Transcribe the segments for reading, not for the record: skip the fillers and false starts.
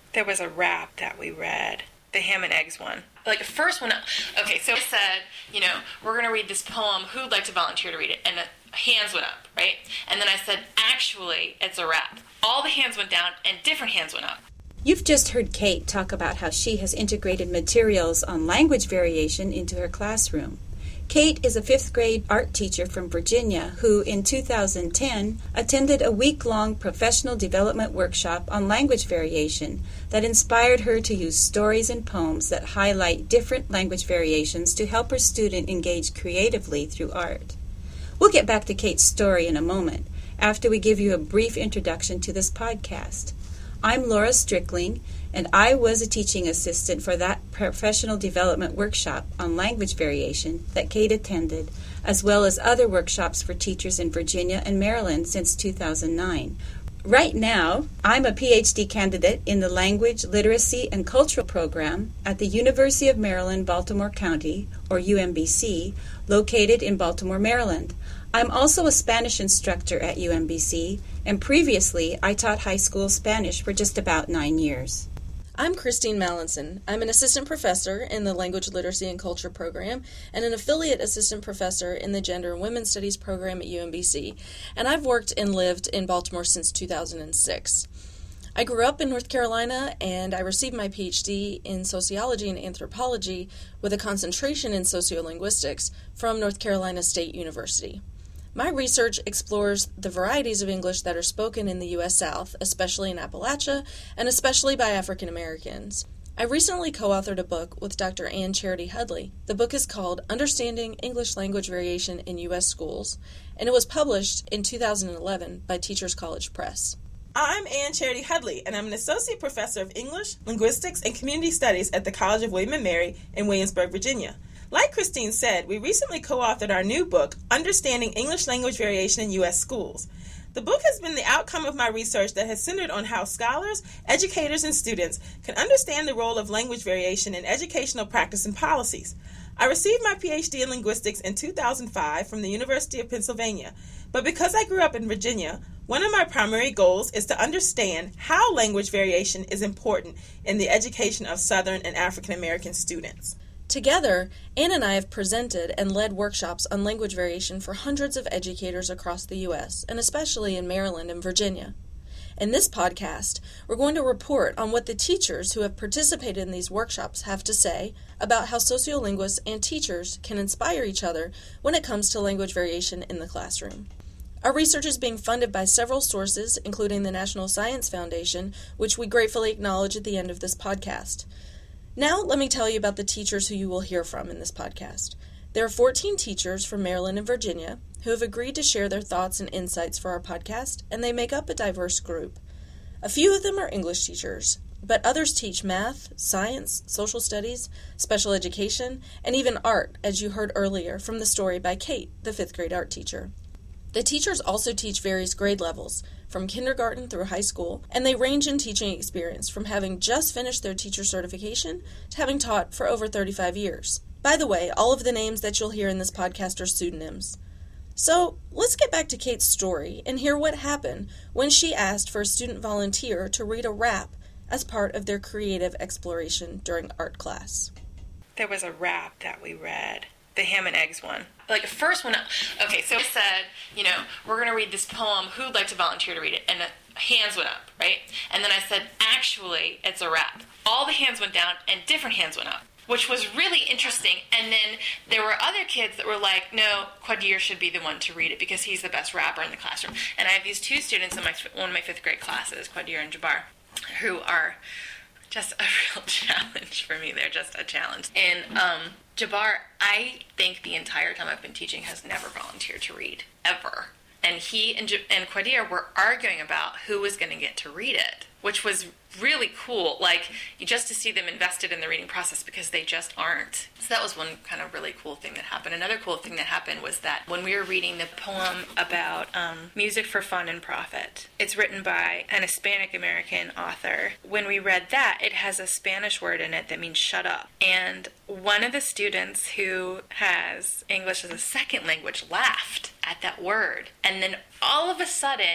There was a rap that we read, the ham and eggs one. Like, first one, okay, so it said, we're going to read this poem. Who'd like to volunteer to read it? And the hands went up, right? And then I said, actually, it's a rap. All the hands went down and different hands went up. You've just heard Kate talk about how she has integrated materials on language variation into her classroom. Kate is a 5th grade art teacher from Virginia who, in 2010, attended a week-long professional development workshop on language variation that inspired her to use stories and poems that highlight different language variations to help her student engage creatively through art. We'll get back to Kate's story in a moment, after we give you a brief introduction to this podcast. I'm Laura Strickling, and I was a teaching assistant for that professional development workshop on language variation that Kate attended, as well as other workshops for teachers in Virginia and Maryland since 2009. Right now, I'm a PhD candidate in the Language, Literacy, and Cultural program at the University of Maryland, Baltimore County, or UMBC, located in Baltimore, Maryland. I'm also a Spanish instructor at UMBC, and previously I taught high school Spanish for just about 9 years. I'm Christine Mallinson. I'm an assistant professor in the Language, Literacy, and Culture program and an affiliate assistant professor in the Gender and Women's Studies program at UMBC, and I've worked and lived in Baltimore since 2006. I grew up in North Carolina, and I received my PhD in sociology and anthropology with a concentration in sociolinguistics from North Carolina State University. My research explores the varieties of English that are spoken in the U.S. South, especially in Appalachia, and especially by African Americans. I recently co-authored a book with Dr. Ann Charity Hudley. The book is called Understanding English Language Variation in U.S. Schools, and it was published in 2011 by Teachers College Press. I'm Ann Charity Hudley, and I'm an associate professor of English, linguistics, and community studies at the College of William & Mary in Williamsburg, Virginia. Like Christine said, we recently co-authored our new book, Understanding English Language Variation in U.S. Schools. The book has been the outcome of my research that has centered on how scholars, educators, and students can understand the role of language variation in educational practice and policies. I received my PhD in linguistics in 2005 from the University of Pennsylvania, but because I grew up in Virginia, one of my primary goals is to understand how language variation is important in the education of Southern and African American students. Together, Ann and I have presented and led workshops on language variation for hundreds of educators across the U.S., and especially in Maryland and Virginia. In this podcast, we're going to report on what the teachers who have participated in these workshops have to say about how sociolinguists and teachers can inspire each other when it comes to language variation in the classroom. Our research is being funded by several sources, including the National Science Foundation, which we gratefully acknowledge at the end of this podcast. Now, let me tell you about the teachers who you will hear from in this podcast. There are 14 teachers from Maryland and Virginia who have agreed to share their thoughts and insights for our podcast, and they make up a diverse group. A few of them are English teachers, but others teach math, science, social studies, special education, and even art, as you heard earlier from the story by Kate, the 5th grade art teacher. The teachers also teach various grade levels, from kindergarten through high school, and they range in teaching experience from having just finished their teacher certification to having taught for over 35 years. By the way, all of the names that you'll hear in this podcast are pseudonyms. So, let's get back to Kate's story and hear what happened when she asked for a student volunteer to read a rap as part of their creative exploration during art class. There was a rap that we read, the ham and eggs one. Like, the first one, okay, so it said, we're going to read this poem. Who'd like to volunteer to read it? And the hands went up, right? And then I said, actually, it's a rap. All the hands went down and different hands went up, which was really interesting. And then there were other kids that were like, no, Quadir should be the one to read it because he's the best rapper in the classroom. And I have these two students in one of my 5th grade classes, Quadir and Jabbar, who are just a real challenge for me. They're just a challenge. And Jabbar, I think the entire time I've been teaching, has never volunteered to read, ever. And he and Quadir were arguing about who was going to get to read it, which was really cool. Like, just to see them invested in the reading process, because they just aren't. So that was one kind of really cool thing that happened. Another cool thing that happened was that when we were reading the poem about music for fun and profit, it's written by an Hispanic American author. When we read that, it has a Spanish word in it that means shut up. And one of the students who has English as a second language laughed at that word. And then all of a sudden,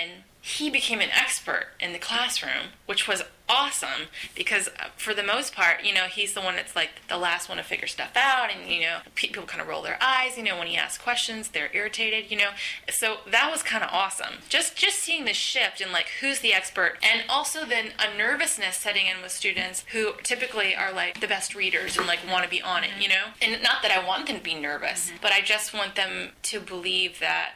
he became an expert in the classroom, which was awesome because for the most part, he's the one that's like the last one to figure stuff out, and people kind of roll their eyes, when he asks questions, they're irritated, so that was kind of awesome. Just seeing the shift in like who's the expert, and also then a nervousness setting in with students who typically are like the best readers and like want to be on it, and not that I want them to be nervous, but I just want them to believe that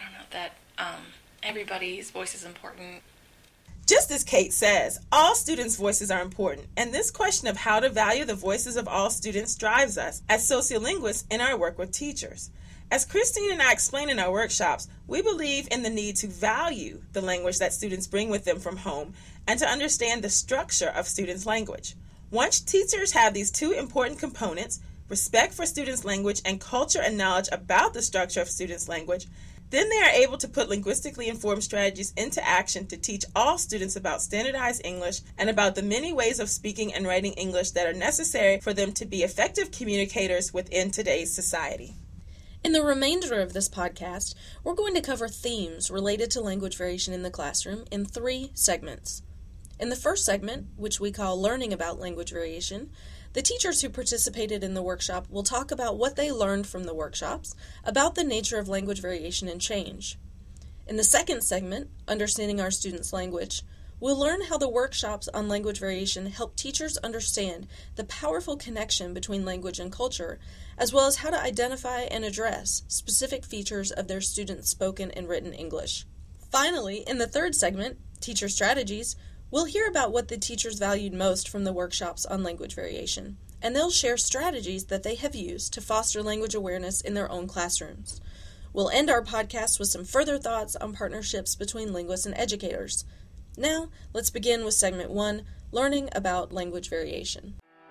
everybody's voice is important. Just as Kate says, all students' voices are important, and this question of how to value the voices of all students drives us as sociolinguists in our work with teachers. As Christine and I explain in our workshops, we believe in the need to value the language that students bring with them from home and to understand the structure of students' language. Once teachers have these two important components, respect for students' language and culture and knowledge about the structure of students' language, then they are able to put linguistically informed strategies into action to teach all students about standardized English and about the many ways of speaking and writing English that are necessary for them to be effective communicators within today's society. In the remainder of this podcast, we're going to cover themes related to language variation in the classroom in 3 segments. In the first segment, which we call Learning About Language Variation, the teachers who participated in the workshop will talk about what they learned from the workshops about the nature of language variation and change. In the second segment, Understanding Our Students' Language, we'll learn how the workshops on language variation help teachers understand the powerful connection between language and culture, as well as how to identify and address specific features of their students' spoken and written English. Finally, in the third segment, Teacher Strategies, we'll hear about what the teachers valued most from the workshops on language variation, and they'll share strategies that they have used to foster language awareness in their own classrooms. We'll end our podcast with some further thoughts on partnerships between linguists and educators. Now, let's begin with segment 1, Learning About Language Variation.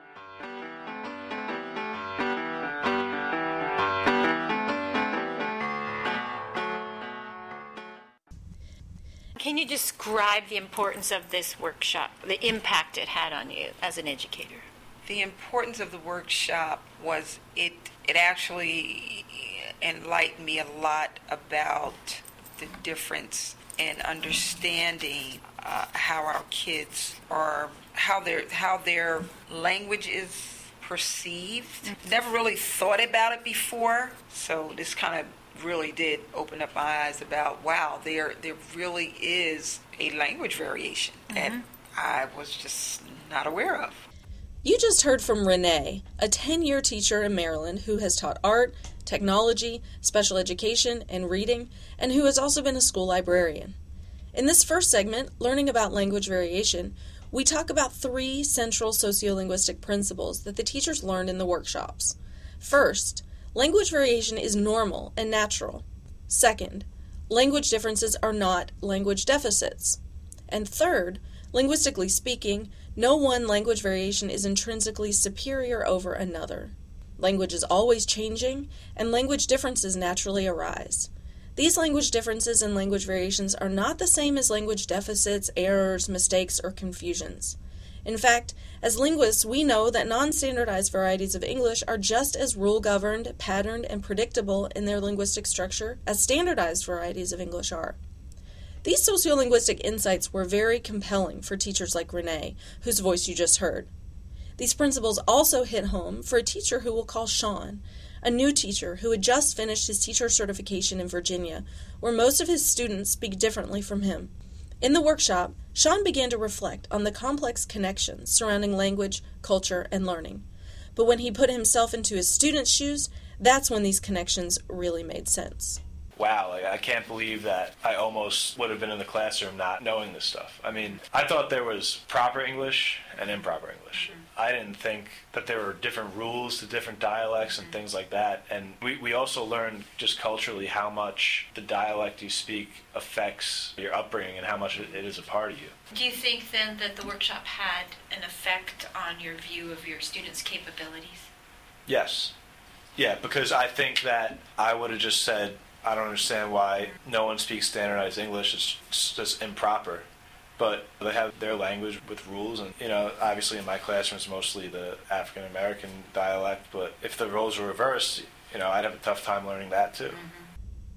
Can you describe the importance of this workshop, the impact it had on you as an educator? The importance of the workshop was it actually enlightened me a lot about the difference in understanding how our kids are, how their language is perceived. Never really thought about it before, so this kind of really did open up my eyes about, wow, there really is a language variation that I was just not aware of. You just heard from Renee, a 10-year teacher in Maryland who has taught art, technology, special education, and reading, and who has also been a school librarian. In this first segment, Learning About Language Variation, we talk about 3 central sociolinguistic principles that the teachers learned in the workshops. First, language variation is normal and natural. Second, language differences are not language deficits. And third, linguistically speaking, no one language variation is intrinsically superior over another. Language is always changing, and language differences naturally arise. These language differences and language variations are not the same as language deficits, errors, mistakes, or confusions. In fact, as linguists, we know that non-standardized varieties of English are just as rule-governed, patterned, and predictable in their linguistic structure as standardized varieties of English are. These sociolinguistic insights were very compelling for teachers like Renee, whose voice you just heard. These principles also hit home for a teacher who we'll call Sean, a new teacher who had just finished his teacher certification in Virginia, where most of his students speak differently from him. In the workshop, Sean began to reflect on the complex connections surrounding language, culture, and learning. But when he put himself into his students' shoes, that's when these connections really made sense. Wow, I can't believe that I almost would have been in the classroom not knowing this stuff. I mean, I thought there was proper English and improper English. I didn't think that there were different rules to different dialects and things like that. And we also learned just culturally how much the dialect you speak affects your upbringing and how much it is a part of you. Do you think then that the workshop had an effect on your view of your students' capabilities? Yes. Yeah, because I think that I would have just said, I don't understand why no one speaks standardized English. It's just improper. But they have their language with rules, and obviously in my classroom it's mostly the African American dialect. But if the roles were reversed, I'd have a tough time learning that too.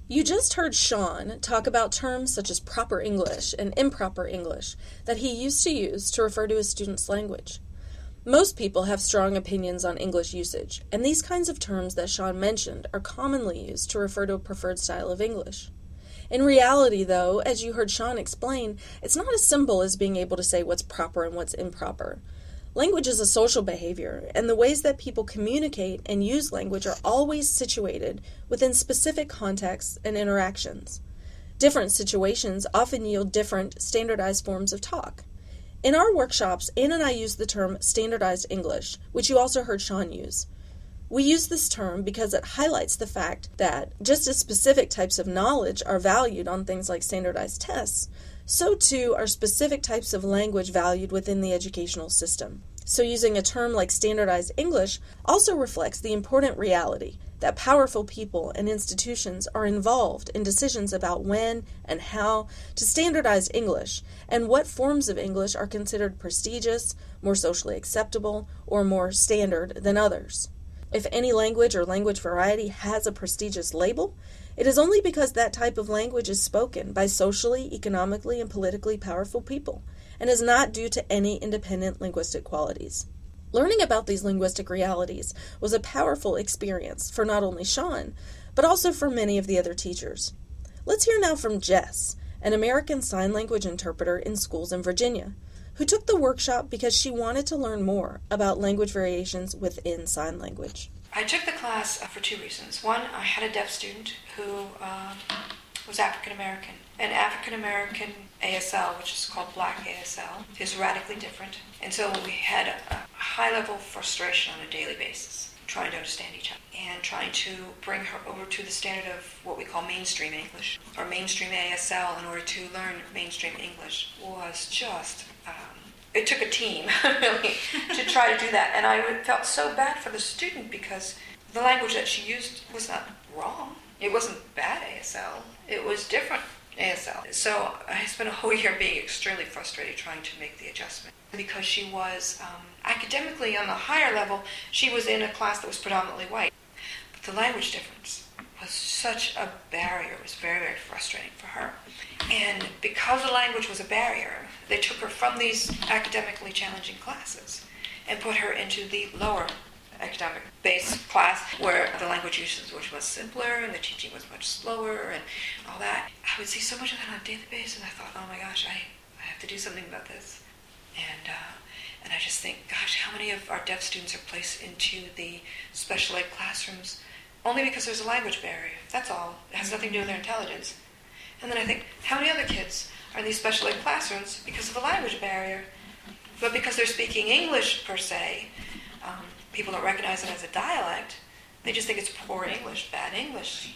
You just heard Sean talk about terms such as proper English and improper English that he used to use to refer to his students' language. Most people have strong opinions on English usage, and these kinds of terms that Sean mentioned are commonly used to refer to a preferred style of English. In reality, though, as you heard Sean explain, it's not as simple as being able to say what's proper and what's improper. Language is a social behavior, and the ways that people communicate and use language are always situated within specific contexts and interactions. Different situations often yield different standardized forms of talk. In our workshops, Anne and I use the term standardized English, which you also heard Sean use. We use this term because it highlights the fact that just as specific types of knowledge are valued on things like standardized tests, so too are specific types of language valued within the educational system. So using a term like standardized English also reflects the important reality that powerful people and institutions are involved in decisions about when and how to standardize English and what forms of English are considered prestigious, more socially acceptable, or more standard than others. If any language or language variety has a prestigious label, it is only because that type of language is spoken by socially, economically, and politically powerful people, and is not due to any independent linguistic qualities. Learning about these linguistic realities was a powerful experience for not only Sean, but also for many of the other teachers. Let's hear now from Jess, an American Sign Language interpreter in schools in Virginia, who took the workshop because she wanted to learn more about language variations within sign language. I took the class for two reasons. One, I had a deaf student who was African American. And African American ASL, which is called Black ASL, is radically different. And so we had a high level of frustration on a daily basis, trying to understand each other and trying to bring her over to the standard of what we call mainstream English or mainstream ASL in order to learn mainstream English was just, it took a team really to try to do that. And I felt so bad for the student because the language that she used was not wrong. It wasn't bad ASL. It was different ASL. So I spent a whole year being extremely frustrated trying to make the adjustment. Because she was academically on the higher level, she was in a class that was predominantly white. But the language difference was such a barrier. It was very, very frustrating for her. And because the language was a barrier, they took her from these academically challenging classes and put her into the lower academic-based class where the language usage was simpler and the teaching was much slower and all that. I would see so much of that on a daily basis, and I thought, oh my gosh, I have to do something about this. And I just think, gosh, how many of our deaf students are placed into the special ed classrooms only because there's a language barrier? That's all. It has nothing to do with their intelligence. And then I think, how many other kids are in these special ed classrooms because of a language barrier? But because they're speaking English, per se, people don't recognize it as a dialect. They just think it's poor English, bad English.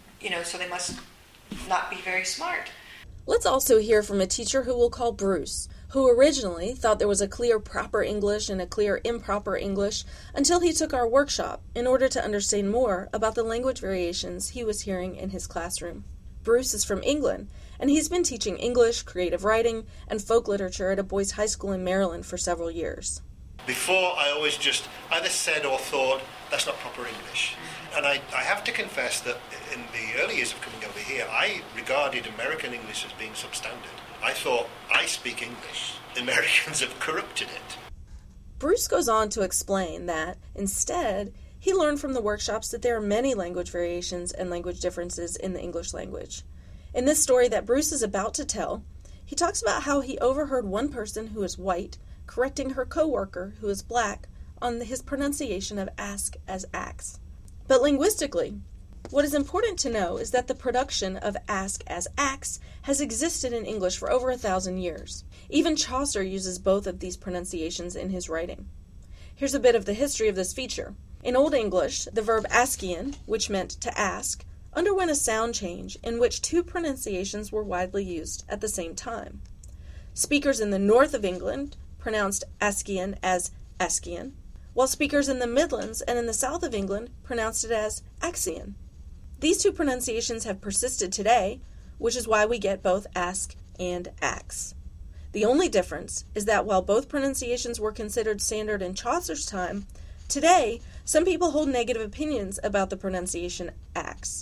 So they must not be very smart. Let's also hear from a teacher who we'll call Bruce, who originally thought there was a clear proper English and a clear improper English until he took our workshop in order to understand more about the language variations he was hearing in his classroom. Bruce is from England, and he's been teaching English, creative writing, and folk literature at a boys' high school in Maryland for several years. Before, I always just either said or thought, that's not proper English. And I have to confess that in the early years of coming over here, I regarded American English as being substandard. I thought, I speak English. The Americans have corrupted it. Bruce goes on to explain that, instead, he learned from the workshops that there are many language variations and language differences in the English language. In this story that Bruce is about to tell, he talks about how he overheard one person who is white correcting her coworker who is black on his pronunciation of ask as ax. But linguistically, what is important to know is that the production of ask as ax has existed in English for over 1,000 years. Even Chaucer uses both of these pronunciations in his writing. Here's a bit of the history of this feature. In Old English, the verb askian, which meant to ask, underwent a sound change in which two pronunciations were widely used at the same time. Speakers in the north of England pronounced askian as askian, while speakers in the Midlands and in the south of England pronounced it as axian. These two pronunciations have persisted today, which is why we get both ask and ax. The only difference is that while both pronunciations were considered standard in Chaucer's time, today some people hold negative opinions about the pronunciation ax.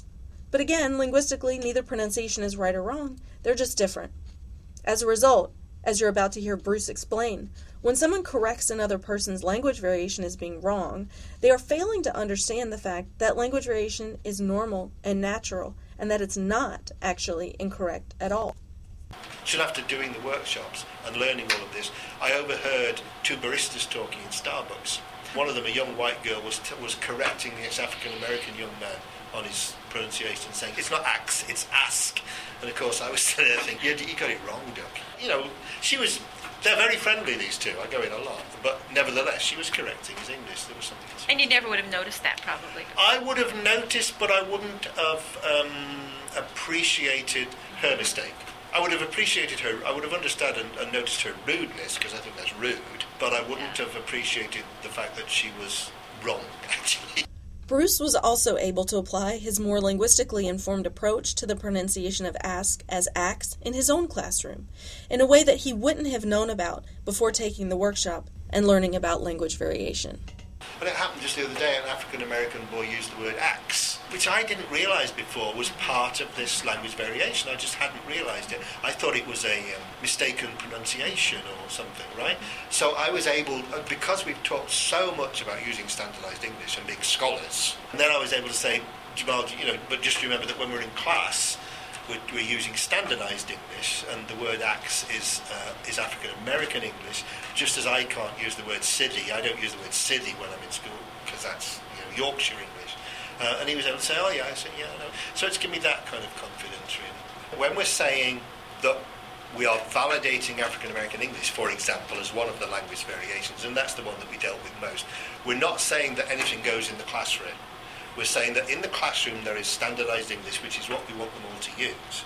But again, linguistically, neither pronunciation is right or wrong. They're just different. As a result, as you're about to hear Bruce explain, when someone corrects another person's language variation as being wrong, they are failing to understand the fact that language variation is normal and natural, and that it's not actually incorrect at all. Soon after doing the workshops and learning all of this, I overheard two baristas talking in Starbucks. One of them, a young white girl, was correcting this African-American young man on his pronunciation, saying, it's not axe, it's ask. And of course I was sitting there thinking, you got it wrong, Duck. You know, they're very friendly, these two. I go in a lot. But nevertheless, she was correcting his English. There was something. And you never would have noticed that, probably. I would have noticed, but I wouldn't have appreciated her mistake. I would have appreciated her, I would have understood and noticed her rudeness, because I think that's rude, but I wouldn't have appreciated the fact that she was wrong, actually. Bruce was also able to apply his more linguistically informed approach to the pronunciation of ask as axe in his own classroom, in a way that he wouldn't have known about before taking the workshop and learning about language variation. But it happened just the other day, an African-American boy used the word axe, which I didn't realise before was part of this language variation. I just hadn't realised it. I thought it was a mistaken pronunciation or something, right? So I was able, because we've talked so much about using standardised English and being scholars, and then I was able to say, Jamal, but just remember that when we're in class, we're using standardised English, and the word axe is African-American English, just as I can't use the word city. I don't use the word city when I'm in school, because that's Yorkshire English. And he was able to say, oh yeah, I said, yeah, I know. So it's given me that kind of confidence, really. When we're saying that we are validating African-American English, for example, as one of the language variations, and that's the one that we dealt with most, we're not saying that anything goes in the classroom. We're saying that in the classroom there is standardised English, which is what we want them all to use.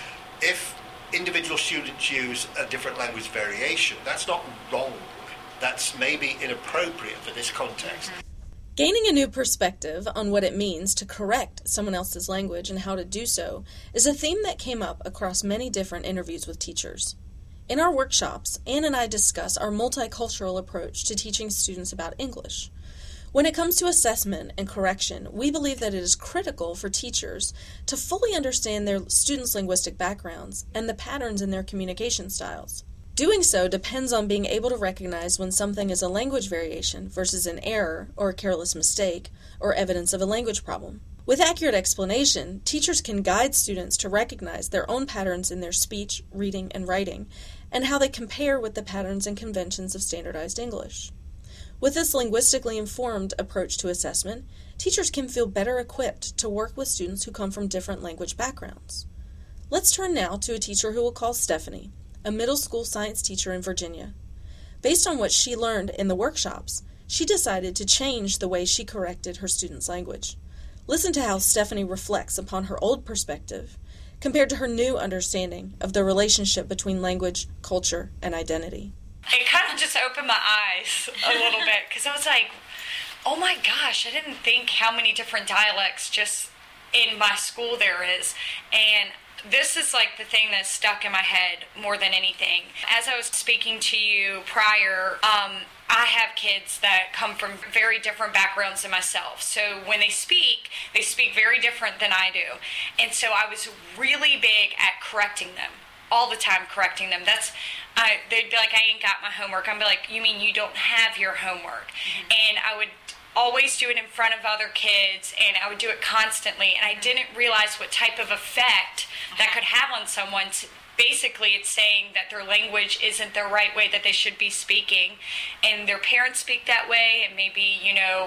If individual students use a different language variation, that's not wrong. That's maybe inappropriate for this context. Gaining a new perspective on what it means to correct someone else's language and how to do so is a theme that came up across many different interviews with teachers. In our workshops, Anne and I discuss our multicultural approach to teaching students about English. When it comes to assessment and correction, we believe that it is critical for teachers to fully understand their students' linguistic backgrounds and the patterns in their communication styles. Doing so depends on being able to recognize when something is a language variation versus an error or a careless mistake or evidence of a language problem. With accurate explanation, teachers can guide students to recognize their own patterns in their speech, reading, and writing, and how they compare with the patterns and conventions of standardized English. With this linguistically informed approach to assessment, teachers can feel better equipped to work with students who come from different language backgrounds. Let's turn now to a teacher who we'll call Stephanie, a middle school science teacher in Virginia. Based on what she learned in the workshops, she decided to change the way she corrected her students' language. Listen to how Stephanie reflects upon her old perspective compared to her new understanding of the relationship between language, culture, and identity. It kind of just opened my eyes a little bit, because I was like, oh my gosh, I didn't think how many different dialects just in my school there is. And this is like the thing that stuck in my head more than anything. As I was speaking to you prior, I have kids that come from very different backgrounds than myself. So when they speak very different than I do. And so I was really big at correcting them. All the time correcting them. They'd be like, I ain't got my homework. I'd be like, you mean you don't have your homework? Mm-hmm. And I would always do it in front of other kids, and I would do it constantly, and I didn't realize what type of effect that could have on someone. Basically, it's saying that their language isn't the right way that they should be speaking, and their parents speak that way, and maybe,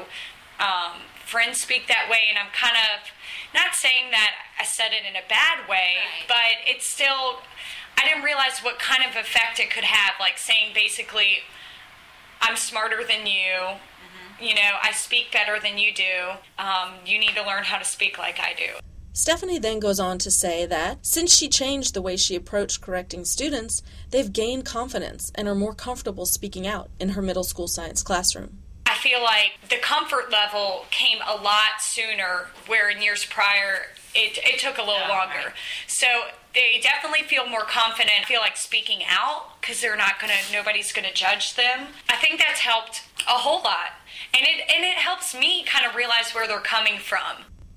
friends speak that way, and I'm kind of not saying that I said it in a bad way, right, but it's still, I didn't realize what kind of effect it could have, like saying basically, I'm smarter than you, I speak better than you do, you need to learn how to speak like I do. Stephanie then goes on to say that since she changed the way she approached correcting students, they've gained confidence and are more comfortable speaking out in her middle school science classroom. I feel like the comfort level came a lot sooner, where in years prior it took a little longer. Right. So they definitely feel more confident, feel like speaking out, because nobody's gonna judge them. I think that's helped a whole lot. And it helps me kind of realize where they're coming from.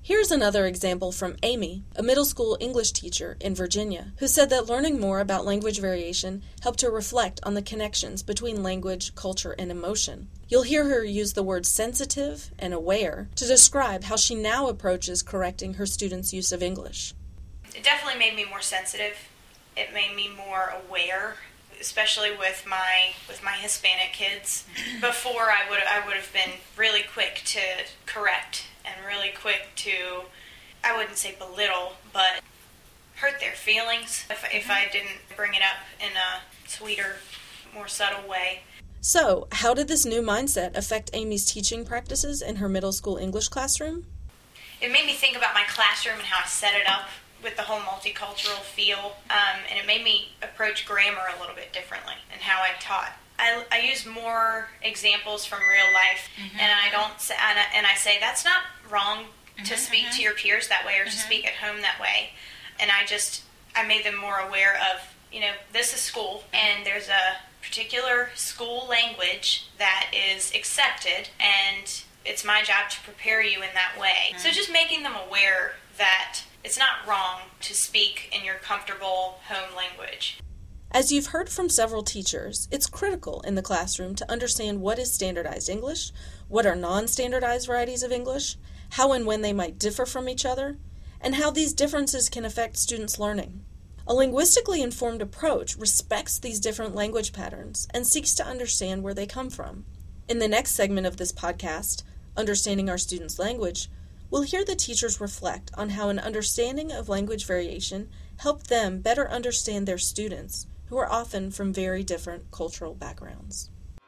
Here's another example from Amy, a middle school English teacher in Virginia, who said that learning more about language variation helped her reflect on the connections between language, culture, and emotion. You'll hear her use the words sensitive and aware to describe how she now approaches correcting her students' use of English. It definitely made me more sensitive. It made me more aware, especially with my Hispanic kids. Before, I would have been really quick to correct and really quick to, I wouldn't say belittle, but hurt their feelings if I didn't bring it up in a sweeter, more subtle way. So, how did this new mindset affect Amy's teaching practices in her middle school English classroom? It made me think about my classroom and how I set it up with the whole multicultural feel, and it made me approach grammar a little bit differently and how I taught. I use more examples from real life, and I say that's not wrong to speak to your peers that way or to speak at home that way. And I made them more aware of, this is school, and there's a particular school language that is accepted, and it's my job to prepare you in that way. So just making them aware that it's not wrong to speak in your comfortable home language. As you've heard from several teachers, it's critical in the classroom to understand what is standardized English, what are non-standardized varieties of English, how and when they might differ from each other, and how these differences can affect students' learning. A linguistically informed approach respects these different language patterns and seeks to understand where they come from. In the next segment of this podcast, Understanding Our Students' Language, we'll hear the teachers reflect on how an understanding of language variation helped them better understand their students, who are often from very different cultural backgrounds.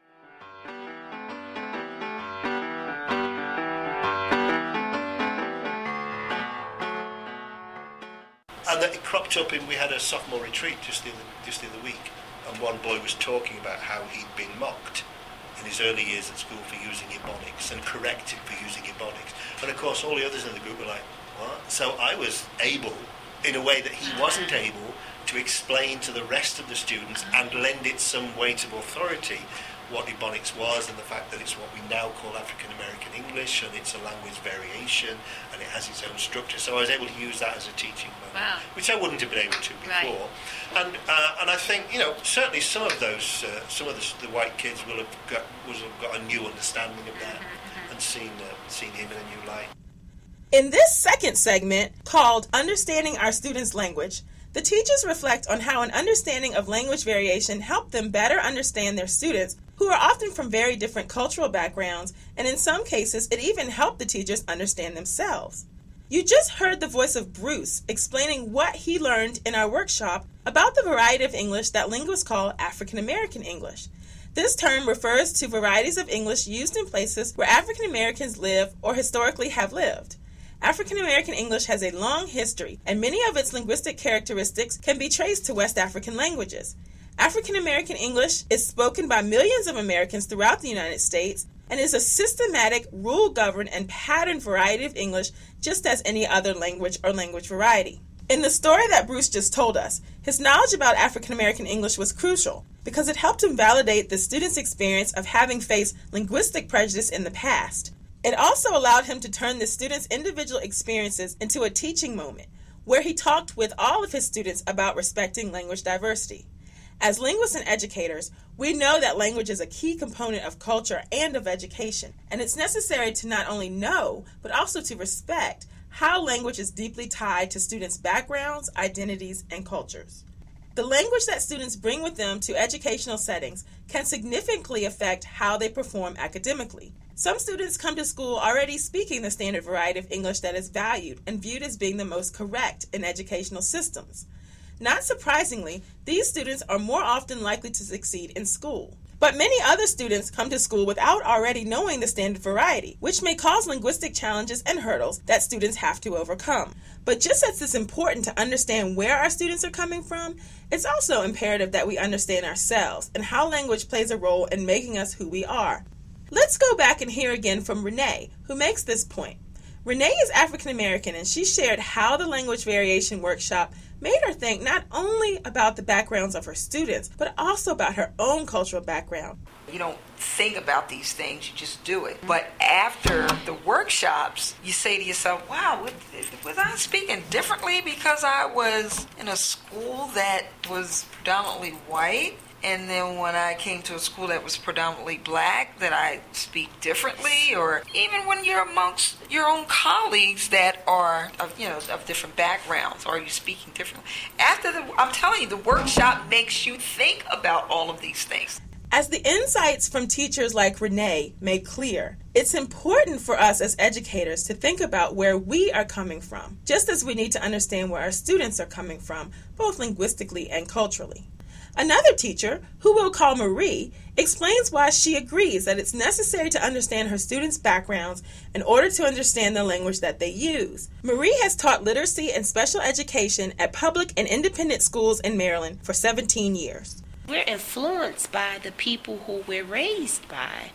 And that it cropped up we had a sophomore retreat just the other week, and one boy was talking about how he'd been mocked in his early years at school for using Ebonics and corrected for using Ebonics. And of course all the others in the group were like, what? So I was able, in a way that he wasn't able, to explain to the rest of the students and lend it some weight of authority what Ebonics was, and the fact that it's what we now call African American English, and it's a language variation, and it has its own structure. So I was able to use that as a teaching moment, which I wouldn't have been able to before. Right. And I think certainly some of those the white kids will have got a new understanding of that and seen him in a new light. In this second segment, called Understanding Our Students' Language, the teachers reflect on how an understanding of language variation helped them better understand their students, who are often from very different cultural backgrounds, and in some cases, it even helped the teachers understand themselves. You just heard the voice of Bruce explaining what he learned in our workshop about the variety of English that linguists call African American English. This term refers to varieties of English used in places where African Americans live or historically have lived. African American English has a long history, and many of its linguistic characteristics can be traced to West African languages. African American English is spoken by millions of Americans throughout the United States and is a systematic, rule-governed, and patterned variety of English, just as any other language or language variety. In the story that Bruce just told us, his knowledge about African American English was crucial because it helped him validate the student's experience of having faced linguistic prejudice in the past. It also allowed him to turn the student's individual experiences into a teaching moment, where he talked with all of his students about respecting language diversity. As linguists and educators, we know that language is a key component of culture and of education, and it's necessary to not only know, but also to respect how language is deeply tied to students' backgrounds, identities, and cultures. The language that students bring with them to educational settings can significantly affect how they perform academically. Some students come to school already speaking the standard variety of English that is valued and viewed as being the most correct in educational systems. Not surprisingly, these students are more often likely to succeed in school. But many other students come to school without already knowing the standard variety, which may cause linguistic challenges and hurdles that students have to overcome. But just as it's important to understand where our students are coming from, it's also imperative that we understand ourselves and how language plays a role in making us who we are. Let's go back and hear again from Renee, who makes this point. Renee is African American, and she shared how the language variation workshop made her think not only about the backgrounds of her students, but also about her own cultural background. You don't think about these things, you just do it. But after the workshops, you say to yourself, wow, was I speaking differently because I was in a school that was predominantly white? And then when I came to a school that was predominantly black, that I speak differently? Or even when you're amongst your own colleagues that are of different backgrounds, are you speaking differently? I'm telling you, the workshop makes you think about all of these things. As the insights from teachers like Renee make clear, it's important for us as educators to think about where we are coming from, just as we need to understand where our students are coming from, both linguistically and culturally. Another teacher, who we'll call Marie, explains why she agrees that it's necessary to understand her students' backgrounds in order to understand the language that they use. Marie has taught literacy and special education at public and independent schools in Maryland for 17 years. We're influenced by the people who we're raised by.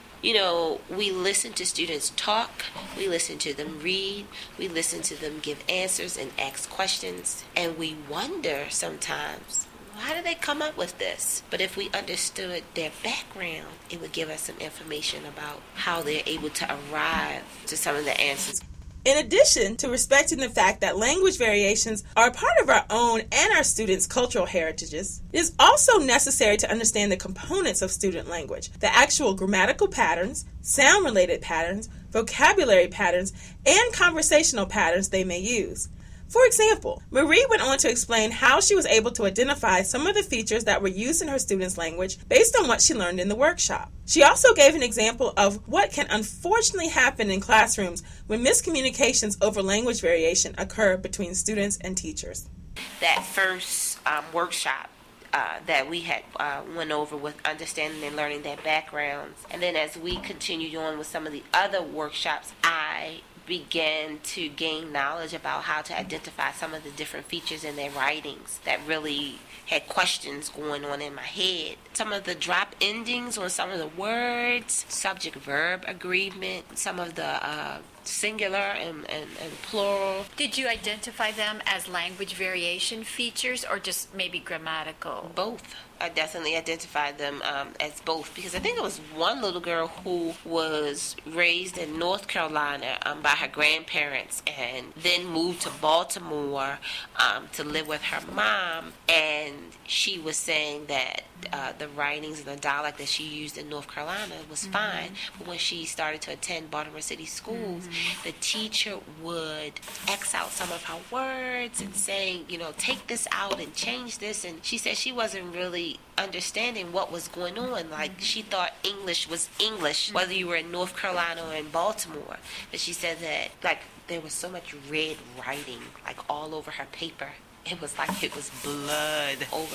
We listen to students talk, we listen to them read, we listen to them give answers and ask questions, and we wonder sometimes, how did they come up with this? But if we understood their background, it would give us some information about how they're able to arrive to some of the answers. In addition to respecting the fact that language variations are a part of our own and our students' cultural heritages, it is also necessary to understand the components of student language, the actual grammatical patterns, sound-related patterns, vocabulary patterns, and conversational patterns they may use. For example, Marie went on to explain how she was able to identify some of the features that were used in her students' language based on what she learned in the workshop. She also gave an example of what can unfortunately happen in classrooms when miscommunications over language variation occur between students and teachers. That first workshop that we had went over with understanding and learning their backgrounds, and then as we continued on with some of the other workshops, I began to gain knowledge about how to identify some of the different features in their writings that really had questions going on in my head. Some of the drop endings on some of the words, subject-verb agreement, some of the singular and plural. Did you identify them as language variation features or just maybe grammatical? Both. I definitely identified them as both, because I think it was one little girl who was raised in North Carolina by her grandparents and then moved to Baltimore to live with her mom, and she was saying that the writings and the dialect that she used in North Carolina was fine, but when she started to attend Baltimore City schools, the teacher would X out some of her words and saying, take this out and change this, and she said she wasn't really understanding what was going on. Like, she thought English was English, whether you were in North Carolina or in Baltimore. But she said that, there was so much red writing, all over her paper. It was like it was blood over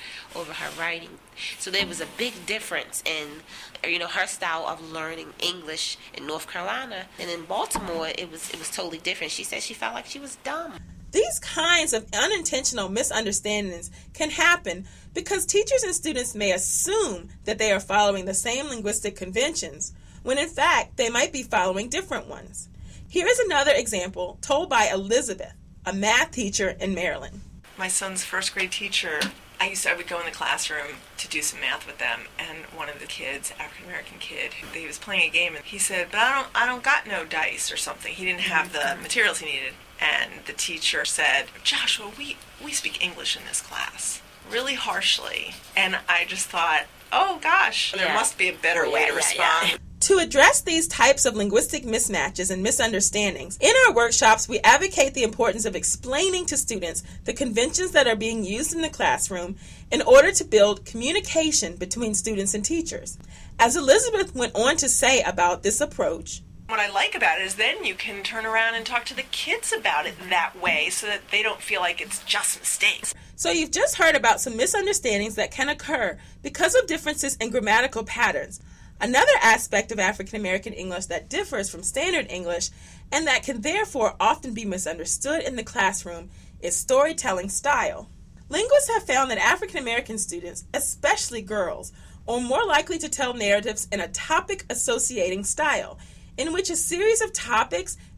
her writing. So there was a big difference in, her style of learning English in North Carolina, and in Baltimore, it was totally different. She said she felt like she was dumb. These kinds of unintentional misunderstandings can happen because teachers and students may assume that they are following the same linguistic conventions, when in fact they might be following different ones. Here is another example told by Elizabeth, a math teacher in Maryland. My son's first grade teacher, I would go in the classroom to do some math with them, and one of the kids, African American kid, he was playing a game, and he said, "But I don't got no dice," or something. He didn't have the materials he needed. And the teacher said, "Joshua, we speak English in this class," really harshly. And I just thought, oh gosh, there must be a better way to respond. To address these types of linguistic mismatches and misunderstandings, in our workshops we advocate the importance of explaining to students the conventions that are being used in the classroom in order to build communication between students and teachers. As Elizabeth went on to say about this approach, what I like about it is then you can turn around and talk to the kids about it that way so that they don't feel like it's just mistakes. So you've just heard about some misunderstandings that can occur because of differences in grammatical patterns. Another aspect of African American English that differs from standard English and that can therefore often be misunderstood in the classroom is storytelling style. Linguists have found that African American students, especially girls, are more likely to tell narratives in a topic associating style, in which a series of topics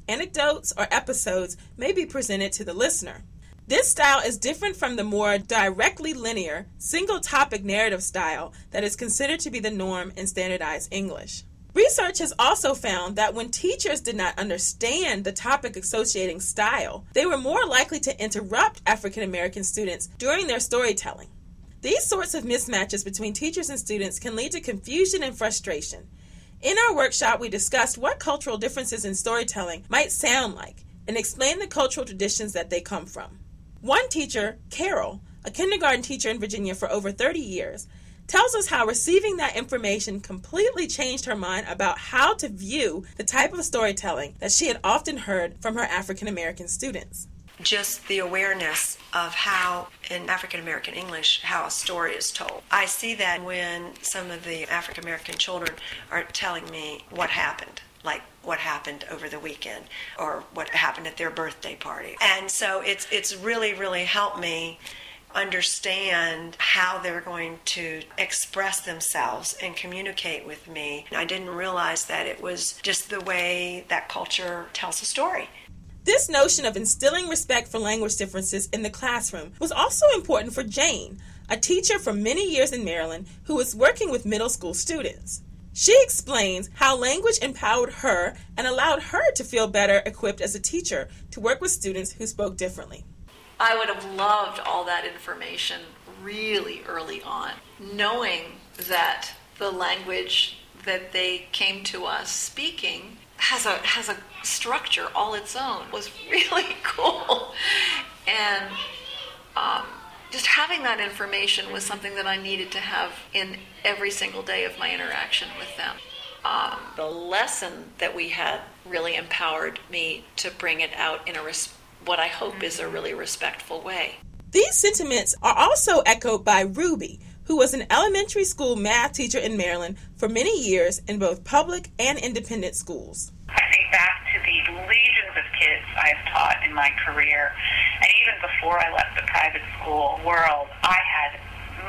anecdotes or episodes may be presented to the listener. This style is different from the more directly linear, single-topic narrative style that is considered to be the norm in standardized English. Research has also found that when teachers did not understand the topic associating style, they were more likely to interrupt African American students during their storytelling. These sorts of mismatches between teachers and students can lead to confusion and frustration. In our workshop, we discussed what cultural differences in storytelling might sound like and explained the cultural traditions that they come from. One teacher, Carol, a kindergarten teacher in Virginia for over 30 years, tells us how receiving that information completely changed her mind about how to view the type of storytelling that she had often heard from her African American students. Just the awareness of how, in African American English, how a story is told. I see that when some of the African American children are telling me what happened, like what happened over the weekend or what happened at their birthday party. And so it's really, really helped me understand how they're going to express themselves and communicate with me. I didn't realize that it was just the way that culture tells a story. This notion of instilling respect for language differences in the classroom was also important for Jane, a teacher for many years in Maryland who was working with middle school students. She explains how language empowered her and allowed her to feel better equipped as a teacher to work with students who spoke differently. I would have loved all that information really early on, knowing that the language that they came to us speaking has a structure all its own was really cool. And just having that information was something that I needed to have in every single day of my interaction with them. The lesson that we had really empowered me to bring it out in what I hope is a really respectful way. These sentiments are also echoed by Ruby, who was an elementary school math teacher in Maryland for many years in both public and independent schools. I think back to the legions of kids I've taught in my career, and even before I left the private school world, I had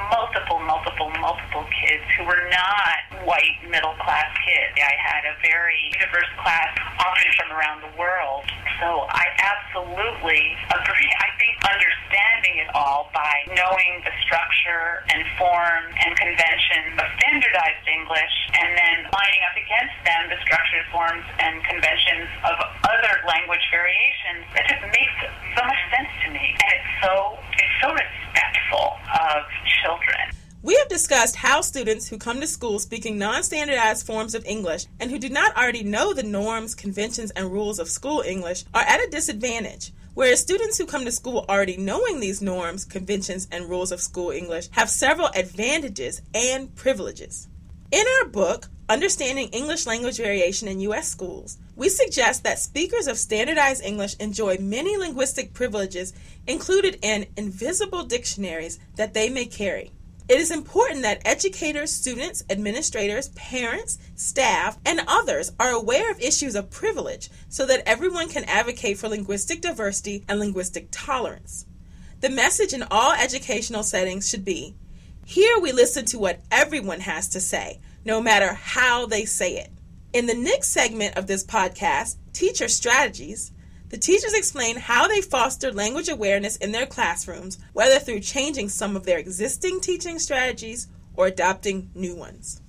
multiple kids who were not white middle-class kids. I had a very diverse class, often from around the world. So I absolutely agree. I think understanding it all by knowing the structure and form and convention of standardized English, and then lining up against them the structured forms and conventions of other language variations, that just makes so much sense to me. And it's so respectful of children. We have discussed how students who come to school speaking non-standardized forms of English and who do not already know the norms, conventions, and rules of school English are at a disadvantage, whereas students who come to school already knowing these norms, conventions, and rules of school English have several advantages and privileges. In our book, Understanding English Language Variation in U.S. Schools, we suggest that speakers of standardized English enjoy many linguistic privileges included in invisible dictionaries that they may carry. It is important that educators, students, administrators, parents, staff, and others are aware of issues of privilege so that everyone can advocate for linguistic diversity and linguistic tolerance. The message in all educational settings should be, here we listen to what everyone has to say, no matter how they say it. In the next segment of this podcast, Teacher Strategies, the teachers explain how they foster language awareness in their classrooms, whether through changing some of their existing teaching strategies or adopting new ones.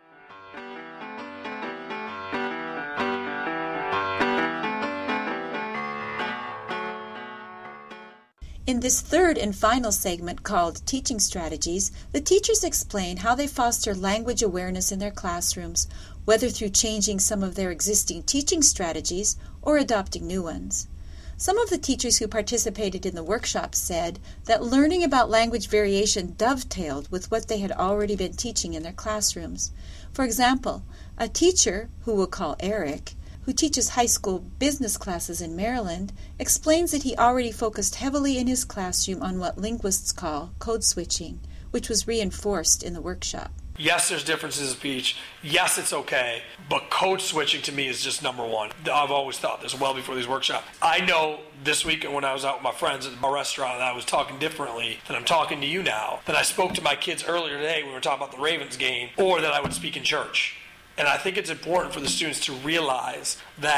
In this third and final segment called Teaching Strategies, the teachers explain how they foster language awareness in their classrooms, whether through changing some of their existing teaching strategies or adopting new ones. Some of the teachers who participated in the workshop said that learning about language variation dovetailed with what they had already been teaching in their classrooms. For example, a teacher, who we'll call Eric, who teaches high school business classes in Maryland, explains that he already focused heavily in his classroom on what linguists call code switching, which was reinforced in the workshop. Yes, there's differences of speech. Yes, it's okay. But code switching to me is just number one. I've always thought this well before these workshops. I know this weekend when I was out with my friends at a restaurant, I was talking differently than I'm talking to you now, than I spoke to my kids earlier today when we were talking about the Ravens game, or that I would speak in church. And I think it's important for the students to realize that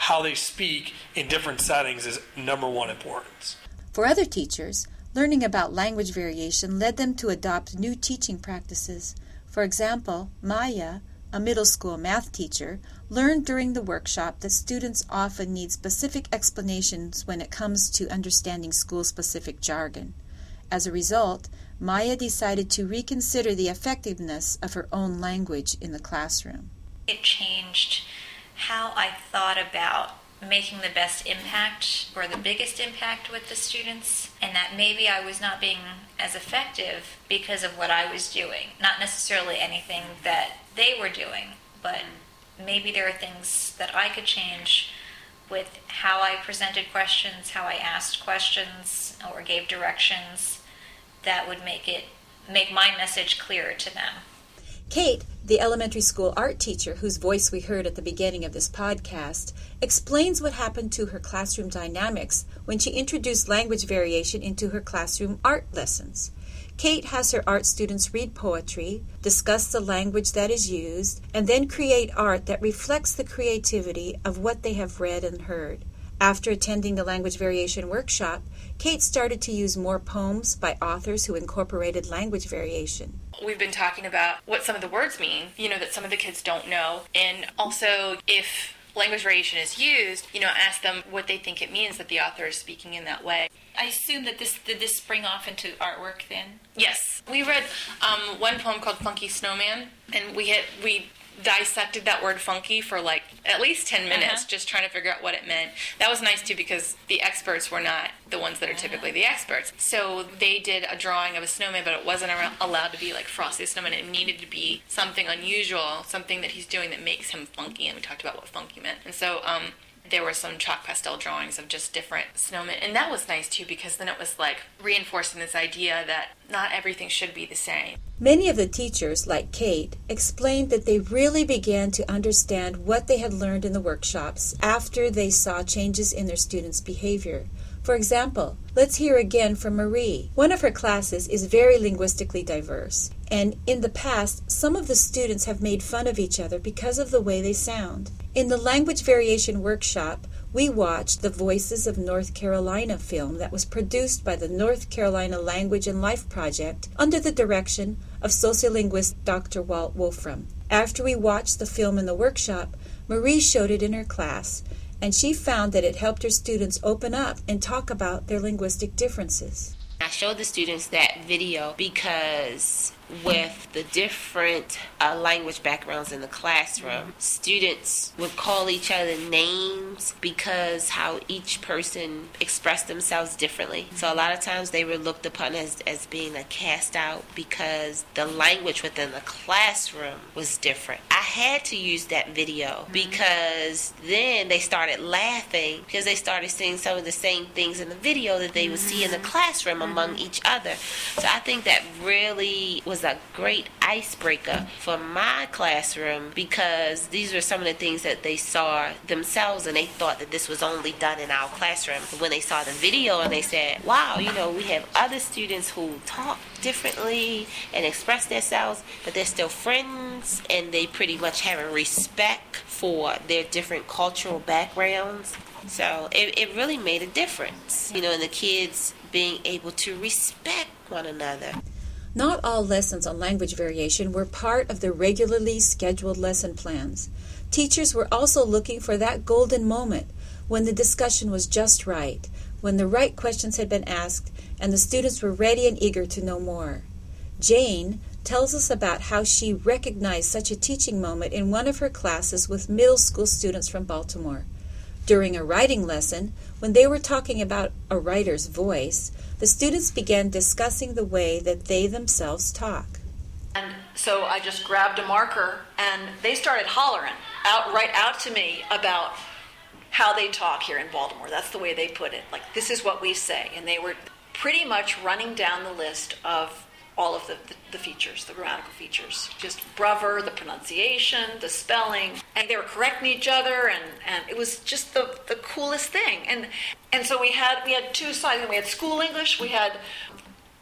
how they speak in different settings is number one importance. For other teachers, learning about language variation led them to adopt new teaching practices. For example, Maya, a middle school math teacher, learned during the workshop that students often need specific explanations when it comes to understanding school-specific jargon. As a result, Maya decided to reconsider the effectiveness of her own language in the classroom. It changed how I thought about making the best impact or the biggest impact with the students, and that maybe I was not being as effective because of what I was doing. Not necessarily anything that they were doing, but maybe there are things that I could change with how I presented questions, how I asked questions, or gave directions that would make my message clearer to them. Kate, the elementary school art teacher whose voice we heard at the beginning of this podcast, explains what happened to her classroom dynamics when she introduced language variation into her classroom art lessons. Kate has her art students read poetry, discuss the language that is used, and then create art that reflects the creativity of what they have read and heard. After attending the language variation workshop, Kate started to use more poems by authors who incorporated language variation. We've been talking about what some of the words mean, that some of the kids don't know. And also, if language variation is used, ask them what they think it means that the author is speaking in that way. I assume that did this spring off into artwork then? Yes. We read one poem called Funky Snowman, and we dissected that word funky for at least 10 minutes, just trying to figure out what it meant. That was nice too, because the experts were not the ones that are typically the experts. So they did a drawing of a snowman, but it wasn't allowed to be like Frosty the Snowman. It needed to be something unusual, something that he's doing that makes him funky, and we talked about what funky meant. And so there were some chalk pastel drawings of just different snowmen, and that was nice too, because then it was reinforcing this idea that not everything should be the same. Many of the teachers, like Kate, explained that they really began to understand what they had learned in the workshops after they saw changes in their students' behavior. For example, let's hear again from Marie. One of her classes is very linguistically diverse, and in the past, some of the students have made fun of each other because of the way they sound. In the language variation workshop, we watched the Voices of North Carolina film that was produced by the North Carolina Language and Life Project under the direction of sociolinguist Dr. Walt Wolfram. After we watched the film in the workshop, Marie showed it in her class, and she found that it helped her students open up and talk about their linguistic differences. I showed the students that video because with the different language backgrounds in the classroom, students would call each other names because how each person expressed themselves differently. So a lot of times they were looked upon as being a cast out because the language within the classroom was different. I had to use that video because then they started laughing because they started seeing some of the same things in the video that they would see in the classroom among each other. So I think that really was a great icebreaker for my classroom because these were some of the things that they saw themselves and they thought that this was only done in our classroom. But when they saw the video and they said, wow, we have other students who talk differently and express themselves, but they're still friends and they pretty much have a respect for their different cultural backgrounds. So it really made a difference, in the kids being able to respect one another. Not all lessons on language variation were part of the regularly scheduled lesson plans. Teachers were also looking for that golden moment when the discussion was just right, when the right questions had been asked, and the students were ready and eager to know more. Jane tells us about how she recognized such a teaching moment in one of her classes with middle school students from Baltimore. During a writing lesson, when they were talking about a writer's voice, the students began discussing the way that they themselves talk. And so I just grabbed a marker, and they started hollering right out to me about how they talk here in Baltimore. That's the way they put it. This is what we say. And they were pretty much running down the list of all of the features, the grammatical features. Just brother, the pronunciation, the spelling. And they were correcting each other, and it was just the coolest thing. And so we had two sides. We had school English, we had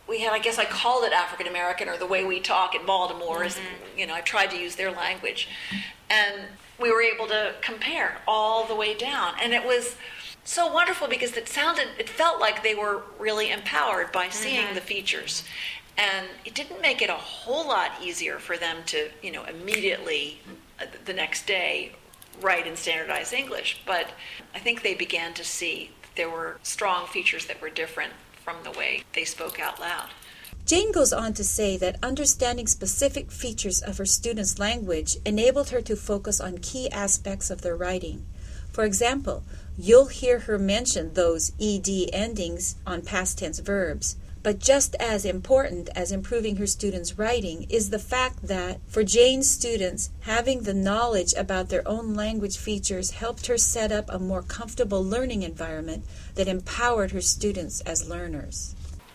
we had, I guess I called it African American, or the way we talk in Baltimore is, I tried to use their language. And we were able to compare all the way down. And it was so wonderful because it felt like they were really empowered by seeing the features. And it didn't make it a whole lot easier for them to, immediately the next day write in standardized English. But I think they began to see that there were strong features that were different from the way they spoke out loud. Jane goes on to say that understanding specific features of her students' language enabled her to focus on key aspects of their writing. For example, you'll hear her mention those ed endings on past tense verbs. But just as important as improving her students' writing is the fact that, for Jane's students, having the knowledge about their own language features helped her set up a more comfortable learning environment that empowered her students as learners.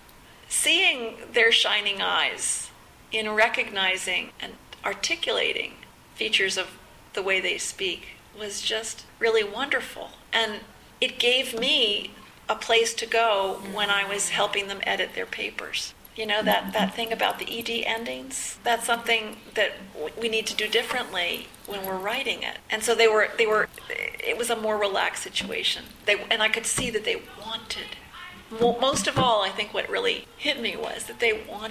Seeing their shining eyes in recognizing and articulating features of the way they speak was just really wonderful. And it gave me a place to go when I was helping them edit their papers. That thing about the ed endings, that's something that we need to do differently when we're writing it. And so it was a more relaxed situation. And I could see that they wanted. Most of all, I think what really hit me was that they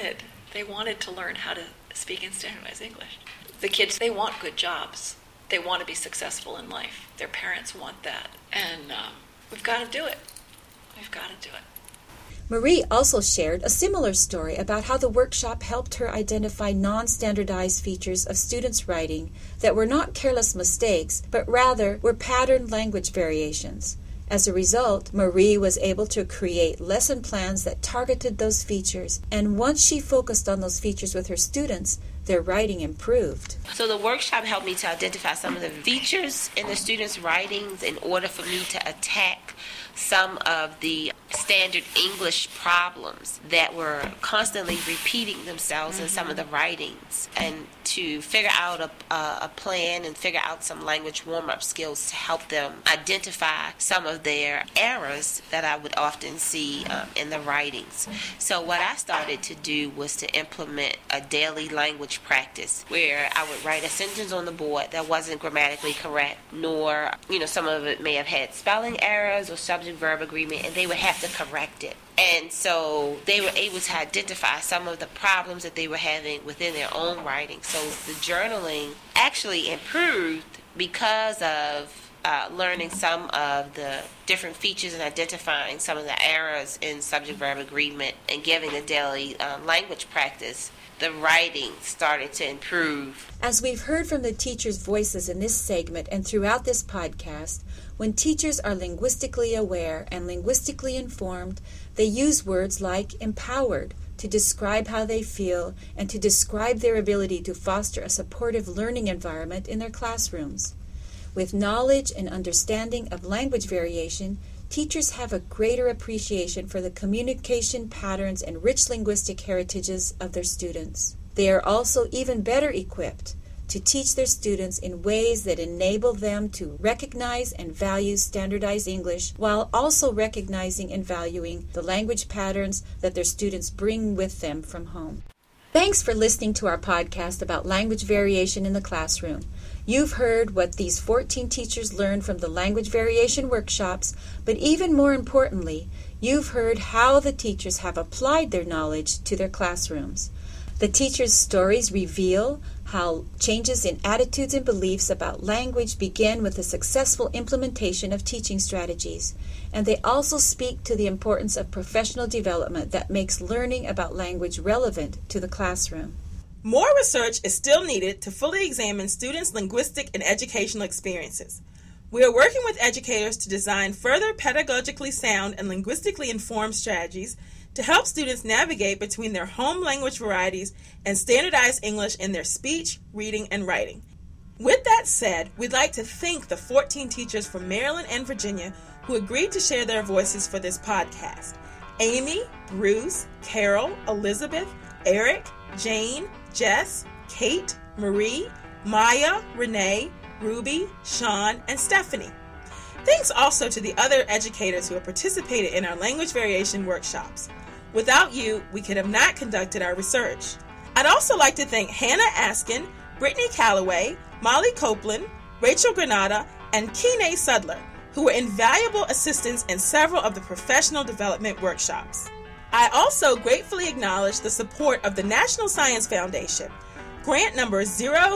wanted to learn how to speak in standardized English. The kids, they want good jobs. They want to be successful in life. Their parents want that. And we've got to do it. We've got to do it. Marie also shared a similar story about how the workshop helped her identify non-standardized features of students' writing that were not careless mistakes, but rather were patterned language variations. As a result, Marie was able to create lesson plans that targeted those features, and once she focused on those features with her students, their writing improved. So the workshop helped me to identify some of the features in the students' writings in order for me to attack some of the standard English problems that were constantly repeating themselves in some of the writings, and to figure out a plan and figure out some language warm-up skills to help them identify some of their errors that I would often see in the writings. So what I started to do was to implement a daily language practice where I would write a sentence on the board that wasn't grammatically correct, nor, some of it may have had spelling errors or subject-verb agreement, and they would have to correct it. And so they were able to identify some of the problems that they were having within their own writing. So the journaling actually improved because of learning some of the different features and identifying some of the errors in subject-verb agreement and giving the daily language practice. The writing started to improve. As we've heard from the teachers' voices in this segment and throughout this podcast, when teachers are linguistically aware and linguistically informed, they use words like empowered to describe how they feel and to describe their ability to foster a supportive learning environment in their classrooms. With knowledge and understanding of language variation, teachers have a greater appreciation for the communication patterns and rich linguistic heritages of their students. They are also even better equipped to teach their students in ways that enable them to recognize and value standardized English while also recognizing and valuing the language patterns that their students bring with them from home. Thanks for listening to our podcast about language variation in the classroom. You've heard what these 14 teachers learned from the language variation workshops, but even more importantly, you've heard how the teachers have applied their knowledge to their classrooms. The teachers' stories reveal how changes in attitudes and beliefs about language begin with the successful implementation of teaching strategies, and they also speak to the importance of professional development that makes learning about language relevant to the classroom. More research is still needed to fully examine students' linguistic and educational experiences. We are working with educators to design further pedagogically sound and linguistically informed strategies to help students navigate between their home language varieties and standardized English in their speech, reading, and writing. With that said, we'd like to thank the 14 teachers from Maryland and Virginia who agreed to share their voices for this podcast. Amy, Bruce, Carol, Elizabeth, Eric, Jane, Jess, Kate, Marie, Maya, Renee, Ruby, Sean, and Stephanie. Thanks also to the other educators who have participated in our language variation workshops. Without you, we could have not conducted our research. I'd also like to thank Hannah Askin, Brittany Calloway, Molly Copeland, Rachel Granada, and Kine Sudler, who were invaluable assistants in several of the professional development workshops. I also gratefully acknowledge the support of the National Science Foundation, grant number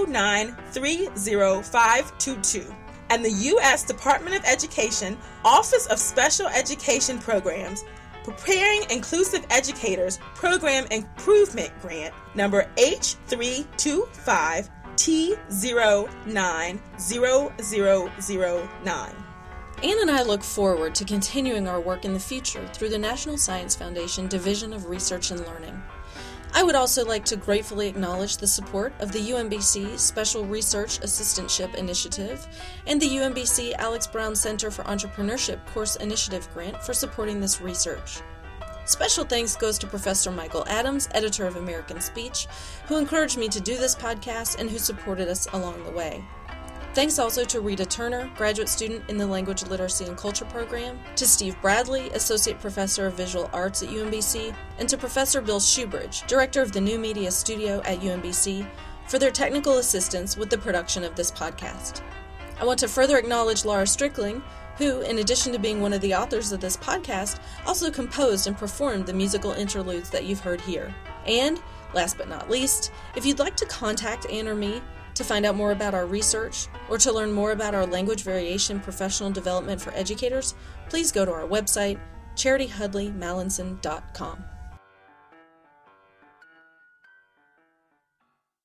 0930522, and the U.S. Department of Education Office of Special Education Programs Preparing Inclusive Educators Program Improvement Grant number H325T090009. Anne and I look forward to continuing our work in the future through the National Science Foundation Division of Research and Learning. I would also like to gratefully acknowledge the support of the UMBC Special Research Assistantship Initiative and the UMBC Alex Brown Center for Entrepreneurship Course Initiative Grant for supporting this research. Special thanks goes to Professor Michael Adams, editor of American Speech, who encouraged me to do this podcast and who supported us along the way. Thanks also to Rita Turner, graduate student in the Language Literacy and Culture program, to Steve Bradley, Associate Professor of Visual Arts at UMBC, and to Professor Bill Shoebridge, Director of the New Media Studio at UMBC, for their technical assistance with the production of this podcast. I want to further acknowledge Laura Strickling, who, in addition to being one of the authors of this podcast, also composed and performed the musical interludes that you've heard here. And, last but not least, if you'd like to contact Anne or me, to find out more about our research, or to learn more about our language variation professional development for educators, please go to our website, charityhudleymallinson.com.